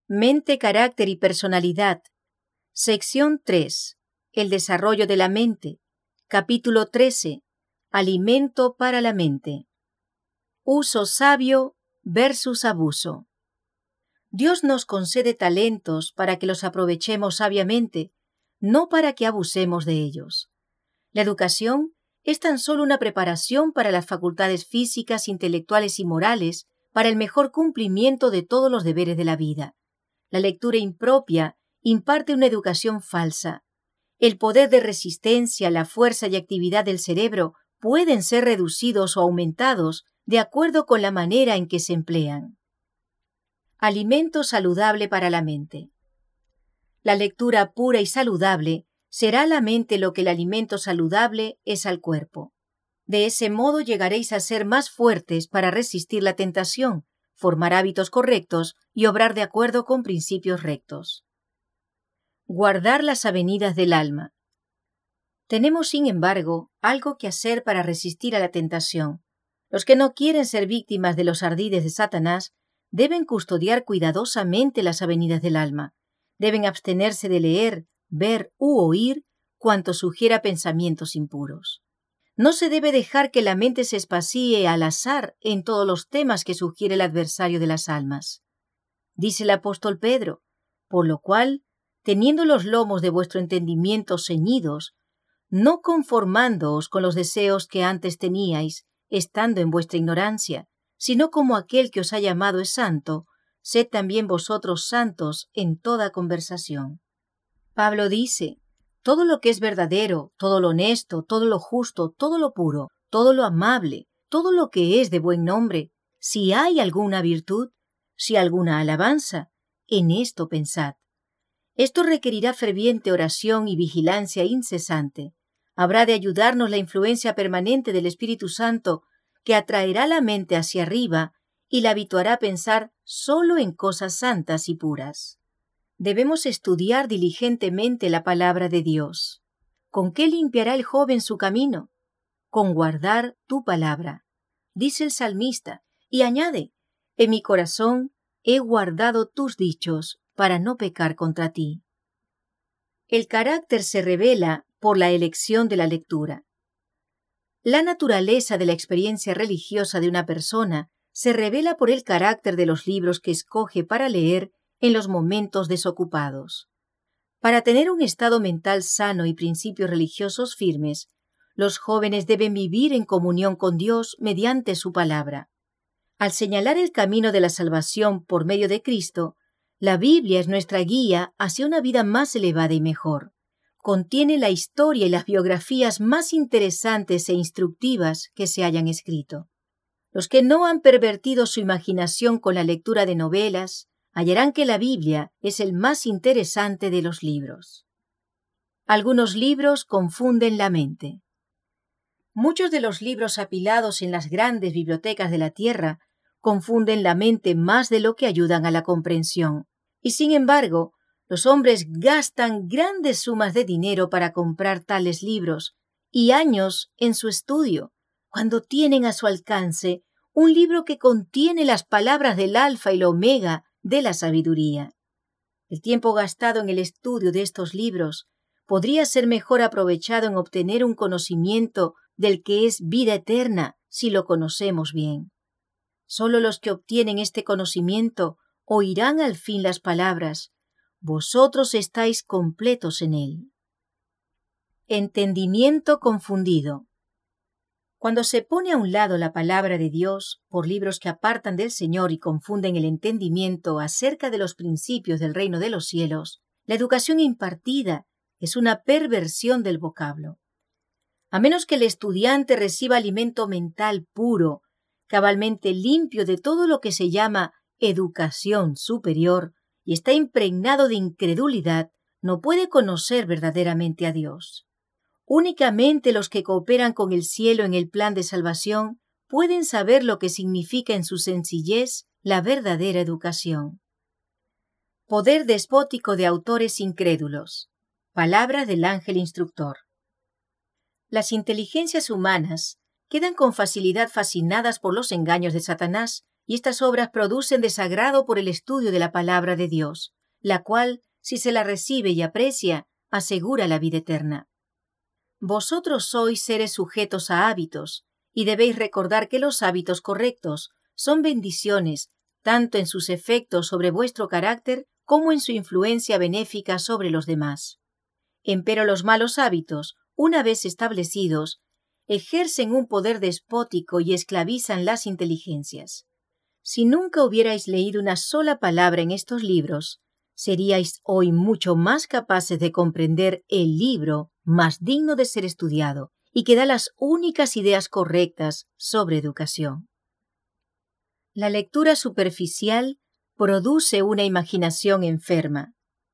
Mente, carácter y personalidad. Sección 3. El desarrollo de la mente. Capítulo 13. Alimento para la mente. Uso sabio versus abuso. Dios nos concede talentos para que los aprovechemos sabiamente, no para que abusemos de ellos. La educación es tan solo una preparación para las facultades físicas, intelectuales y morales para el mejor cumplimiento de todos los deberes de la vida. La lectura impropia imparte una educación falsa. El poder de resistencia, la fuerza y actividad del cerebro pueden ser reducidos o aumentados de acuerdo con la manera en que se emplean. Alimento saludable para la mente. La lectura pura y saludable será a la mente lo que el alimento saludable es al cuerpo. De ese modo llegaréis a ser más fuertes para resistir la tentación, formar hábitos correctos y obrar de acuerdo con principios rectos. Guardar las avenidas del alma. Tenemos, sin embargo, algo que hacer para resistir a la tentación. Los que no quieren ser víctimas de los ardides de Satanás deben custodiar cuidadosamente las avenidas del alma. Deben abstenerse de leer, ver u oír cuanto sugiera pensamientos impuros. No se debe dejar que la mente se espacíe al azar en todos los temas que sugiere el adversario de las almas. Dice el apóstol Pedro, por lo cual, teniendo los lomos de vuestro entendimiento ceñidos, no conformándoos con los deseos que antes teníais, estando en vuestra ignorancia, sino como aquel que os ha llamado es santo, sed también vosotros santos en toda conversación. Pablo dice, todo lo que es verdadero, todo lo honesto, todo lo justo, todo lo puro, todo lo amable, todo lo que es de buen nombre, si hay alguna virtud, si alguna alabanza, en esto pensad. Esto requerirá ferviente oración y vigilancia incesante. Habrá de ayudarnos la influencia permanente del Espíritu Santo, que atraerá la mente hacia arriba y la habituará a pensar solo en cosas santas y puras. Debemos estudiar diligentemente la palabra de Dios. ¿Con qué limpiará el joven su camino? Con guardar tu palabra. Dice el salmista, y añade, en mi corazón he guardado tus dichos para no pecar contra ti. El carácter se revela por la elección de la lectura. La naturaleza de la experiencia religiosa de una persona se revela por el carácter de los libros que escoge para leer en los momentos desocupados. Para tener un estado mental sano y principios religiosos firmes, los jóvenes deben vivir en comunión con Dios mediante su palabra. Al señalar el camino de la salvación por medio de Cristo, la Biblia es nuestra guía hacia una vida más elevada y mejor. Contiene la historia y las biografías más interesantes e instructivas que se hayan escrito. Los que no han pervertido su imaginación con la lectura de novelas, hallarán que la Biblia es el más interesante de los libros. Algunos libros confunden la mente. Muchos de los libros apilados en las grandes bibliotecas de la tierra confunden la mente más de lo que ayudan a la comprensión. Y sin embargo, los hombres gastan grandes sumas de dinero para comprar tales libros y años en su estudio, cuando tienen a su alcance un libro que contiene las palabras del alfa y la omega de la sabiduría. El tiempo gastado en el estudio de estos libros podría ser mejor aprovechado en obtener un conocimiento del que es vida eterna si lo conocemos bien. Solo los que obtienen este conocimiento oirán al fin las palabras: vosotros estáis completos en él. Entendimiento confundido. Cuando se pone a un lado la palabra de Dios por libros que apartan del Señor y confunden el entendimiento acerca de los principios del reino de los cielos, la educación impartida es una perversión del vocablo. A menos que el estudiante reciba alimento mental puro, cabalmente limpio de todo lo que se llama educación superior, y está impregnado de incredulidad, no puede conocer verdaderamente a Dios. Únicamente los que cooperan con el cielo en el plan de salvación pueden saber lo que significa en su sencillez la verdadera educación. Poder despótico de autores incrédulos. Palabras del ángel instructor. Las inteligencias humanas quedan con facilidad fascinadas por los engaños de Satanás y estas obras producen desagrado por el estudio de la palabra de Dios, la cual, si se la recibe y aprecia, asegura la vida eterna. Vosotros sois seres sujetos a hábitos, y debéis recordar que los hábitos correctos son bendiciones tanto en sus efectos sobre vuestro carácter como en su influencia benéfica sobre los demás. Empero los malos hábitos, una vez establecidos, ejercen un poder despótico y esclavizan las inteligencias. Si nunca hubierais leído una sola palabra en estos libros, seríais hoy mucho más capaces de comprender el libro más digno de ser estudiado y que da las únicas ideas correctas sobre educación. La lectura superficial produce una imaginación enferma.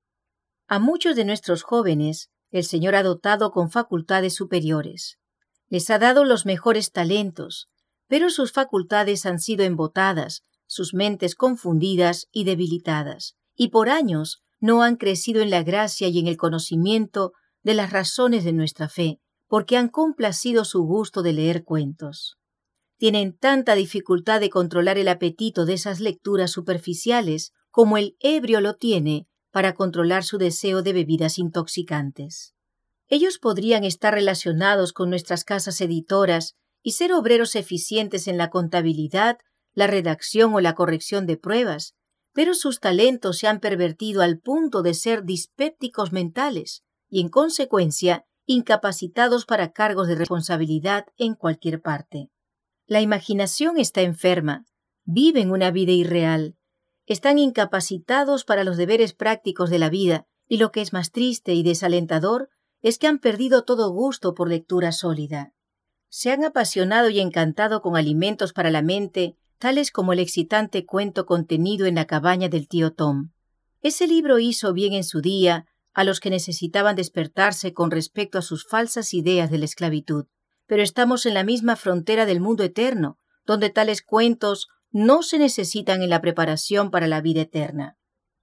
A muchos de nuestros jóvenes, el Señor ha dotado con facultades superiores. Les ha dado los mejores talentos, pero sus facultades han sido embotadas, sus mentes confundidas y debilitadas, y por años no han crecido en la gracia y en el conocimiento de las razones de nuestra fe, porque han complacido su gusto de leer cuentos. Tienen tanta dificultad de controlar el apetito de esas lecturas superficiales como el ebrio lo tiene para controlar su deseo de bebidas intoxicantes. Ellos podrían estar relacionados con nuestras casas editoras y ser obreros eficientes en la contabilidad, la redacción o la corrección de pruebas, pero sus talentos se han pervertido al punto de ser dispépticos mentales y, en consecuencia, incapacitados para cargos de responsabilidad en cualquier parte. La imaginación está enferma, viven una vida irreal, están incapacitados para los deberes prácticos de la vida y lo que es más triste y desalentador es que han perdido todo gusto por lectura sólida. Se han apasionado y encantado con alimentos para la mente, tales como el excitante cuento contenido en la cabaña del tío Tom. Ese libro hizo bien en su día a los que necesitaban despertarse con respecto a sus falsas ideas de la esclavitud, pero estamos en la misma frontera del mundo eterno, donde tales cuentos no se necesitan en la preparación para la vida eterna.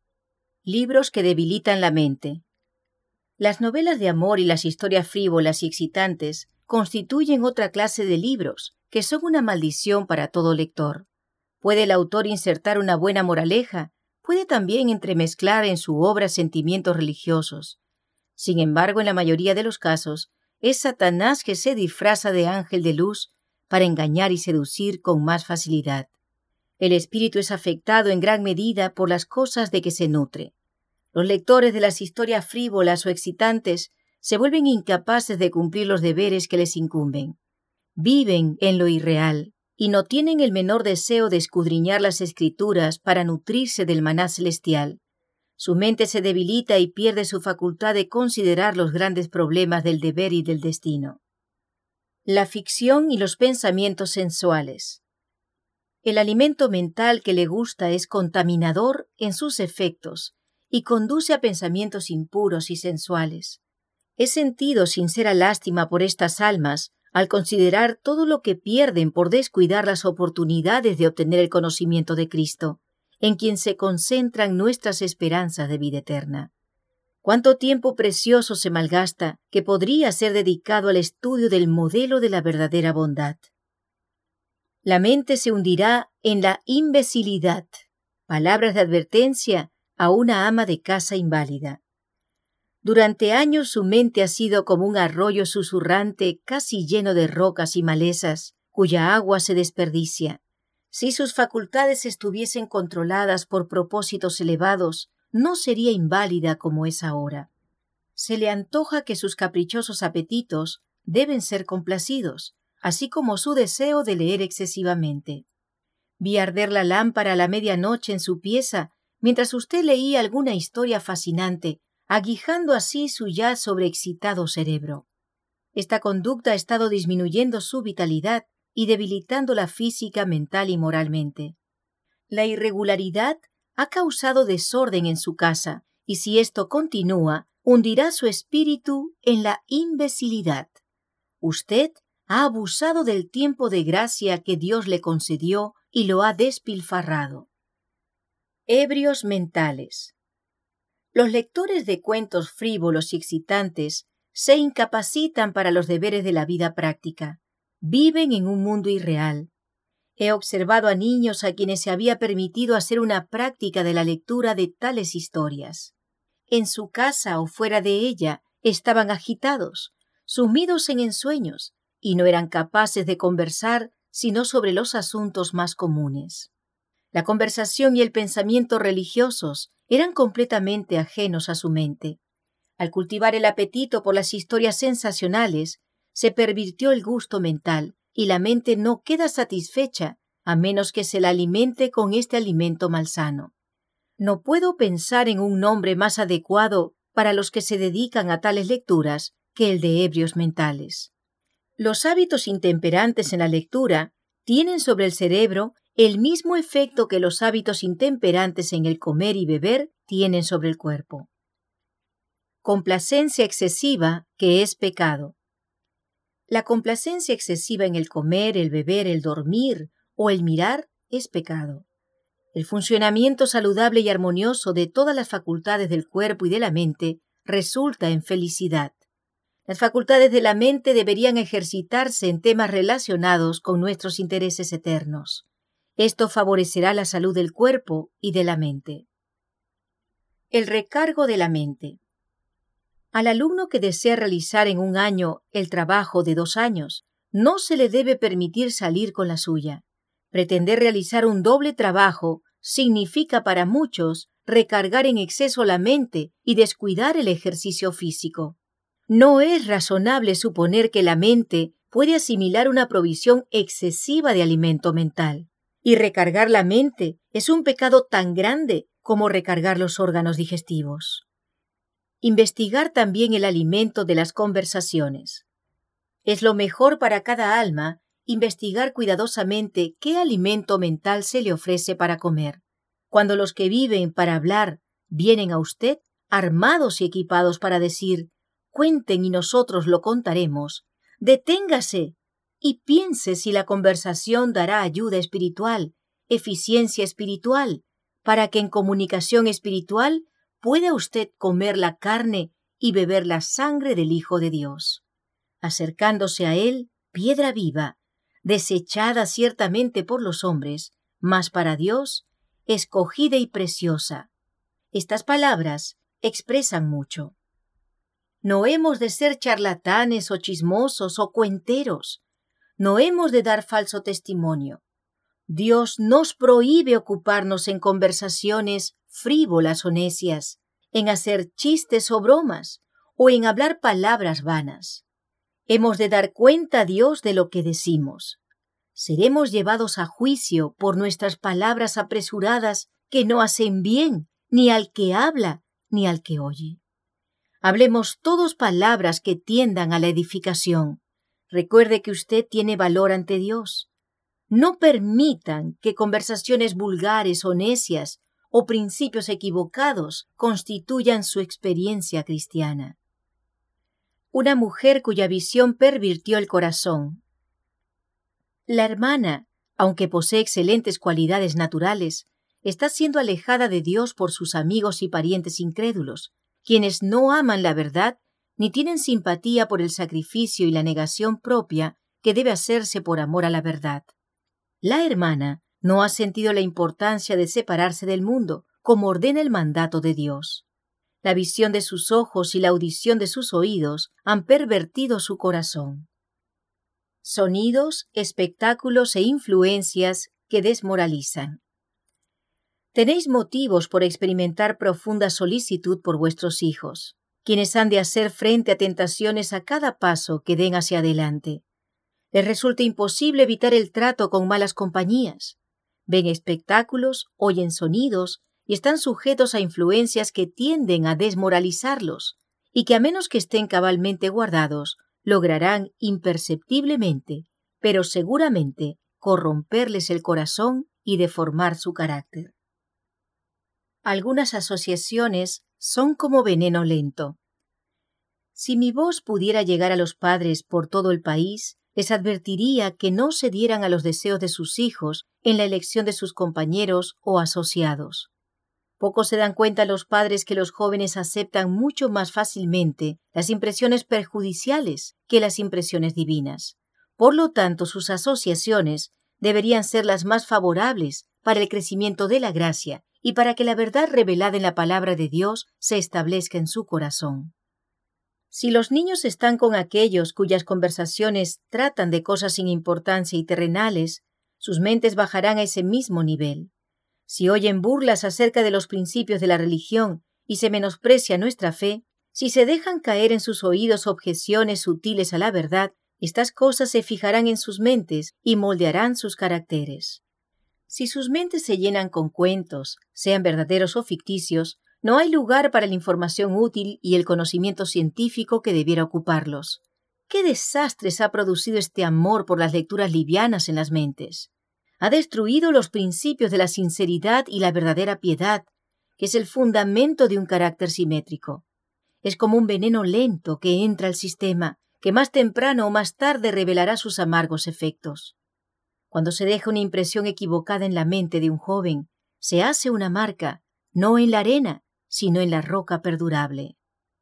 Libros que debilitan la mente. Las novelas de amor y las historias frívolas y excitantes constituyen otra clase de libros que son una maldición para todo lector. Puede el autor insertar una buena moraleja, puede también entremezclar en su obra sentimientos religiosos. Sin embargo, en la mayoría de los casos, es Satanás que se disfraza de ángel de luz para engañar y seducir con más facilidad. El espíritu es afectado en gran medida por las cosas de que se nutre. Los lectores de las historias frívolas o excitantes se vuelven incapaces de cumplir los deberes que les incumben. Viven en lo irreal y no tienen el menor deseo de escudriñar las Escrituras para nutrirse del maná celestial. Su mente se debilita y pierde su facultad de considerar los grandes problemas del deber y del destino. La ficción y los pensamientos sensuales. El alimento mental que le gusta es contaminador en sus efectos y conduce a pensamientos impuros y sensuales. He sentido sincera lástima por estas almas al considerar todo lo que pierden por descuidar las oportunidades de obtener el conocimiento de Cristo, en quien se concentran nuestras esperanzas de vida eterna. Cuánto tiempo precioso se malgasta que podría ser dedicado al estudio del modelo de la verdadera bondad. La mente se hundirá en la imbecilidad. Palabras de advertencia a una ama de casa inválida. Durante años su mente ha sido como un arroyo susurrante casi lleno de rocas y malezas, cuya agua se desperdicia. Si sus facultades estuviesen controladas por propósitos elevados, no sería inválida como es ahora. Se le antoja que sus caprichosos apetitos deben ser complacidos, así como su deseo de leer excesivamente. Vi arder la lámpara a la medianoche en su pieza mientras usted leía alguna historia fascinante, aguijando así su ya sobreexcitado cerebro. Esta conducta ha estado disminuyendo su vitalidad y debilitándola física, mental y moralmente. La irregularidad ha causado desorden en su casa, y si esto continúa, hundirá su espíritu en la imbecilidad. Usted ha abusado del tiempo de gracia que Dios le concedió y lo ha despilfarrado. Ebrios mentales. Los lectores de cuentos frívolos y excitantes se incapacitan para los deberes de la vida práctica. Viven en un mundo irreal. He observado a niños a quienes se había permitido hacer una práctica de la lectura de tales historias. En su casa o fuera de ella estaban agitados, sumidos en ensueños, y no eran capaces de conversar sino sobre los asuntos más comunes. La conversación y el pensamiento religiosos eran completamente ajenos a su mente. Al cultivar el apetito por las historias sensacionales, se pervirtió el gusto mental, y la mente no queda satisfecha a menos que se la alimente con este alimento malsano. No puedo pensar en un nombre más adecuado para los que se dedican a tales lecturas que el de ebrios mentales. Los hábitos intemperantes en la lectura tienen sobre el cerebro el mismo efecto que los hábitos intemperantes en el comer y beber tienen sobre el cuerpo. Complacencia excesiva, que es pecado. La complacencia excesiva en el comer, el beber, el dormir o el mirar es pecado. El funcionamiento saludable y armonioso de todas las facultades del cuerpo y de la mente resulta en felicidad. Las facultades de la mente deberían ejercitarse en temas relacionados con nuestros intereses eternos. Esto favorecerá la salud del cuerpo y de la mente. El recargo de la mente. Al alumno que desea realizar en un año el trabajo de 2 años, no se le debe permitir salir con la suya. Pretender realizar un doble trabajo significa para muchos recargar en exceso la mente y descuidar el ejercicio físico. No es razonable suponer que la mente puede asimilar una provisión excesiva de alimento mental, y recargar la mente es un pecado tan grande como recargar los órganos digestivos. Investigar también el alimento de las conversaciones. Es lo mejor para cada alma investigar cuidadosamente qué alimento mental se le ofrece para comer. Cuando los que viven para hablar vienen a usted, armados y equipados para decir: «Cuenten y nosotros lo contaremos», deténgase y piense si la conversación dará ayuda espiritual, eficiencia espiritual, para que en comunicación espiritual pueda usted comer la carne y beber la sangre del Hijo de Dios. Acercándose a Él, piedra viva, desechada ciertamente por los hombres, mas para Dios, escogida y preciosa. Estas palabras expresan mucho. No hemos de ser charlatanes o chismosos o cuenteros. No hemos de dar falso testimonio. Dios nos prohíbe ocuparnos en conversaciones frívolas o necias, en hacer chistes o bromas, o en hablar palabras vanas. Hemos de dar cuenta a Dios de lo que decimos. Seremos llevados a juicio por nuestras palabras apresuradas que no hacen bien ni al que habla ni al que oye. Hablemos todos palabras que tiendan a la edificación. Recuerde que usted tiene valor ante Dios. No permitan que conversaciones vulgares o necias o principios equivocados constituyan su experiencia cristiana. Una mujer cuya visión pervirtió el corazón. La hermana, aunque posee excelentes cualidades naturales, está siendo alejada de Dios por sus amigos y parientes incrédulos, quienes no aman la verdad ni tienen simpatía por el sacrificio y la negación propia que debe hacerse por amor a la verdad. La hermana no ha sentido la importancia de separarse del mundo, como ordena el mandato de Dios. La visión de sus ojos y la audición de sus oídos han pervertido su corazón. Sonidos, espectáculos e influencias que desmoralizan. Tenéis motivos por experimentar profunda solicitud por vuestros hijos, quienes han de hacer frente a tentaciones a cada paso que den hacia adelante. Les resulta imposible evitar el trato con malas compañías. Ven espectáculos, oyen sonidos y están sujetos a influencias que tienden a desmoralizarlos y que, a menos que estén cabalmente guardados, lograrán imperceptiblemente, pero seguramente, corromperles el corazón y deformar su carácter. Algunas asociaciones son como veneno lento. Si mi voz pudiera llegar a los padres por todo el país, les advertiría que no cedieran a los deseos de sus hijos en la elección de sus compañeros o asociados. Pocos se dan cuenta los padres que los jóvenes aceptan mucho más fácilmente las impresiones perjudiciales que las impresiones divinas. Por lo tanto, sus asociaciones deberían ser las más favorables para el crecimiento de la gracia y para que la verdad revelada en la palabra de Dios se establezca en su corazón. Si los niños están con aquellos cuyas conversaciones tratan de cosas sin importancia y terrenales, sus mentes bajarán a ese mismo nivel. Si oyen burlas acerca de los principios de la religión y se menosprecia nuestra fe, si se dejan caer en sus oídos objeciones sutiles a la verdad, estas cosas se fijarán en sus mentes y moldearán sus caracteres. Si sus mentes se llenan con cuentos, sean verdaderos o ficticios, no hay lugar para la información útil y el conocimiento científico que debiera ocuparlos. ¿Qué desastres ha producido este amor por las lecturas livianas en las mentes? Ha destruido los principios de la sinceridad y la verdadera piedad, que es el fundamento de un carácter simétrico. Es como un veneno lento que entra al sistema, que más temprano o más tarde revelará sus amargos efectos. Cuando se deja una impresión equivocada en la mente de un joven, se hace una marca, no en la arena, sino en la roca perdurable.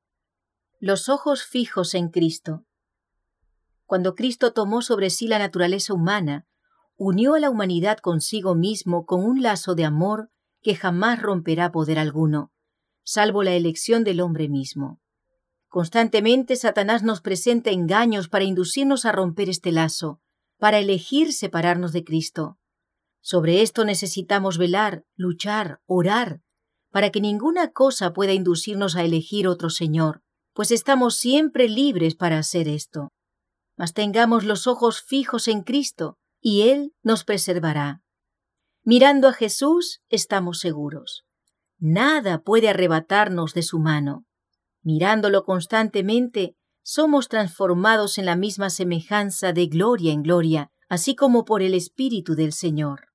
Los ojos fijos en Cristo. Cuando Cristo tomó sobre sí la naturaleza humana, unió a la humanidad consigo mismo con un lazo de amor que jamás romperá poder alguno, salvo la elección del hombre mismo. Constantemente Satanás nos presenta engaños para inducirnos a romper este lazo, para elegir separarnos de Cristo. Sobre esto necesitamos velar, luchar, orar, para que ninguna cosa pueda inducirnos a elegir otro Señor, pues estamos siempre libres para hacer esto. Mas tengamos los ojos fijos en Cristo, y Él nos preservará. Mirando a Jesús, estamos seguros. Nada puede arrebatarnos de su mano. Mirándolo constantemente, somos transformados en la misma semejanza de gloria en gloria, así como por el Espíritu del Señor.